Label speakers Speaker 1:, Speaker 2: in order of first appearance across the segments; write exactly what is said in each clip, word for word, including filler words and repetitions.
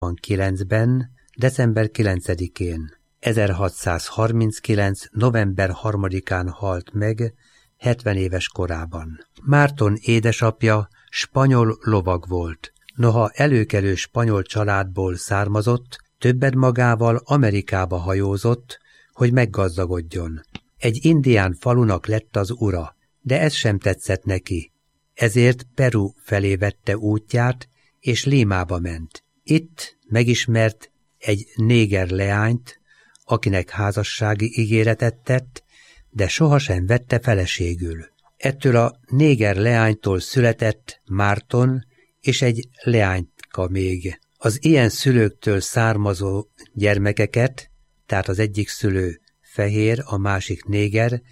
Speaker 1: kilencben, december kilencedikén. ezerhatszázharminckilenc. november harmadikán halt meg, hetven éves korában. Márton édesapja spanyol lovag volt. Noha előkelő spanyol családból származott, többet magával Amerikába hajózott, hogy meggazdagodjon. Egy indián falunak lett az ura, de ez sem tetszett neki. Ezért Peru felé vette útját, és Límába ment. Itt megismert egy néger leányt, akinek házassági ígéretet tett, de sohasem vette feleségül. Ettől a néger leánytól született Márton és egy leányka még. Az ilyen szülőktől származó gyermekeket, tehát az egyik szülő fehér, a másik néger,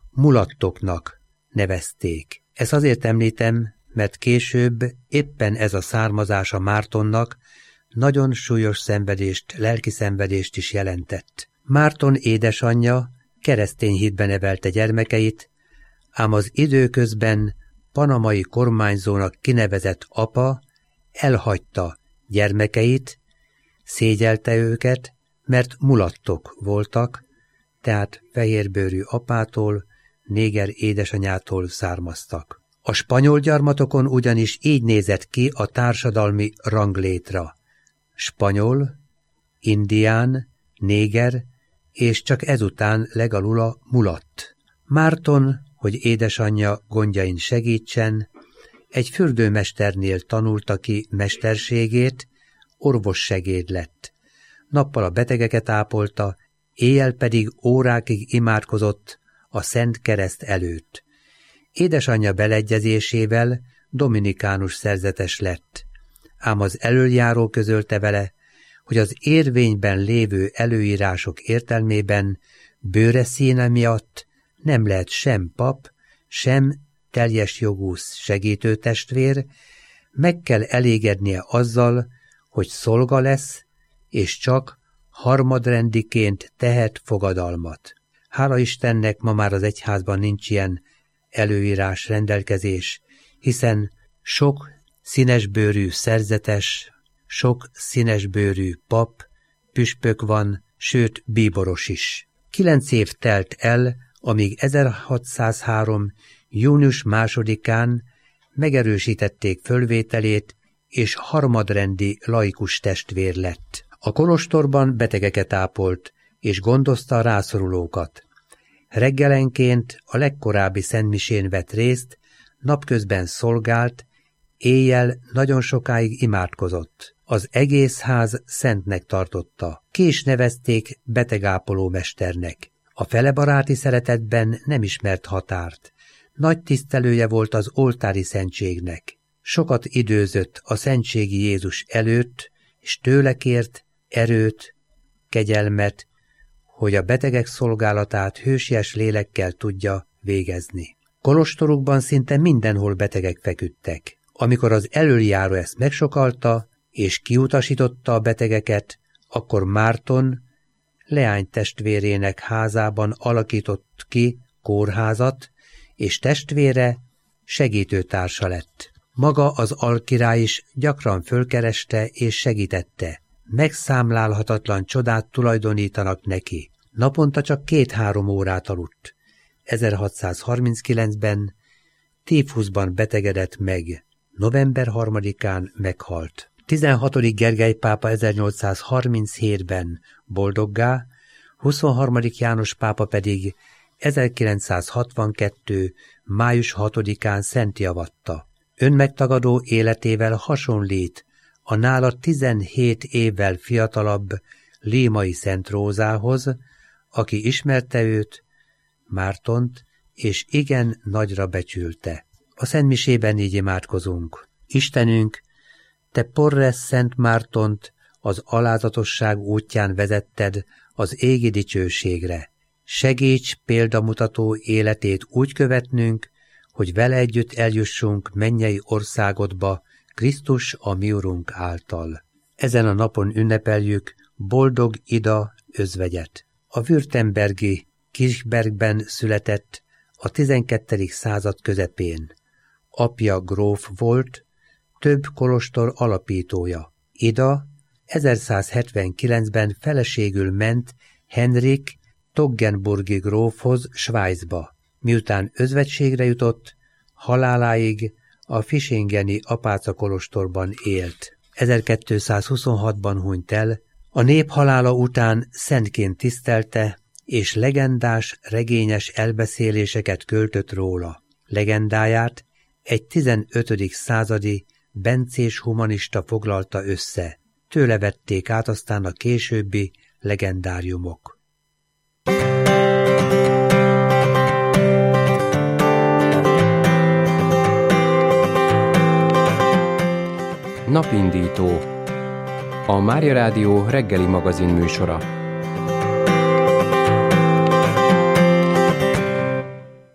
Speaker 1: mulattoknak nevezték. Ezt azért említem, mert később éppen ez a származása Mártonnak nagyon súlyos szenvedést, lelki szenvedést is jelentett. Márton édesanyja keresztény hitben nevelte gyermekeit, ám az időközben panamai kormányzónak kinevezett apa elhagyta gyermekeit, szégyelte őket, mert mulattok voltak, tehát fehérbőrű apától, néger édesanyától származtak. A spanyol gyarmatokon ugyanis így nézett ki a társadalmi ranglétra. Spanyol, indián, néger, és csak ezután legalul a mulatt. Márton, hogy édesanyja gondjain segítsen, egy fürdőmesternél tanulta ki mesterségét, orvossegéd lett. Nappal a betegeket ápolta, éjjel pedig órákig imádkozott a Szent Kereszt előtt. Édesanyja beleegyezésével dominikánus szerzetes lett, ám az elöljáró közölte vele, hogy az érvényben lévő előírások értelmében bőre színe miatt nem lehet sem pap, sem teljes jogú segítőtestvér, meg kell elégednie azzal, hogy szolga lesz, és csak harmadrendiként tehet fogadalmat. Hála Istennek, ma már az egyházban nincs ilyen előírás, rendelkezés, hiszen sok színesbőrű szerzetes, sok színesbőrű pap, püspök van, sőt bíboros is. Kilenc év telt el, amíg ezerhatszázhárom. június másodikán megerősítették fölvételét, és harmadrendi laikus testvér lett. A kolostorban betegeket ápolt, és gondozta a rászorulókat. Reggelenként a legkorábbi szentmisén vett részt, napközben szolgált, éjjel nagyon sokáig imádkozott. Az egész ház szentnek tartotta. Ki is nevezték betegápoló mesternek. A felebaráti szeretetben nem ismert határt. Nagy tisztelője volt az oltári szentségnek. Sokat időzött a szentségi Jézus előtt, és tőle kért erőt, kegyelmet, hogy a betegek szolgálatát hősies lélekkel tudja végezni. Kolostorukban szinte mindenhol betegek feküdtek. Amikor az elöljáró ezt megsokalta, és kiutasította a betegeket, akkor Márton leánytestvérének házában alakított ki kórházat, és testvére segítőtársa lett. Maga az alkirály is gyakran fölkereste és segítette. Megszámlálhatatlan csodát tulajdonítanak neki. Naponta csak két-három órát aludt. ezerhatszázharminckilencben tífuszban betegedett meg. november harmadikán meghalt. tizenhatodik Gergely pápa ezernyolcszázharminchétben boldoggá, huszonharmadik János pápa pedig ezerkilencszázhatvankettő. május hatodikán szentjavatta. Önmegtagadó életével hasonlít a nála tizenhét évvel fiatalabb Límai Szent Rózához, aki ismerte őt, Mártont, és igen nagyra becsülte. A szentmisében így imádkozunk. Istenünk, te Porres Szent Mártont az alázatosság útján vezetted az égi dicsőségre. Segíts példamutató életét úgy követnünk, hogy vele együtt eljussunk mennyei országodba, Krisztus a mi Urunk által. Ezen a napon ünnepeljük Boldog Ida özvegyet. A württembergi Kirchbergben született a tizenkettedik század közepén. Apja gróf volt, több kolostor alapítója. Ida ezerszázhetvenkilencben feleségül ment Henrik Toggenburgi grófhoz Svájcba, miután özvegységre jutott, haláláig a Fischingeni apácakolostorban élt. ezerkétszázhuszonhatban hunyt el, a nép halála után szentként tisztelte, és legendás, regényes elbeszéléseket költött róla. Legendáját egy tizenötödik századi bencés humanista foglalta össze, tőle vették át aztán a későbbi legendáriumok.
Speaker 2: Napindító. A Mária Rádió reggeli magazin műsora.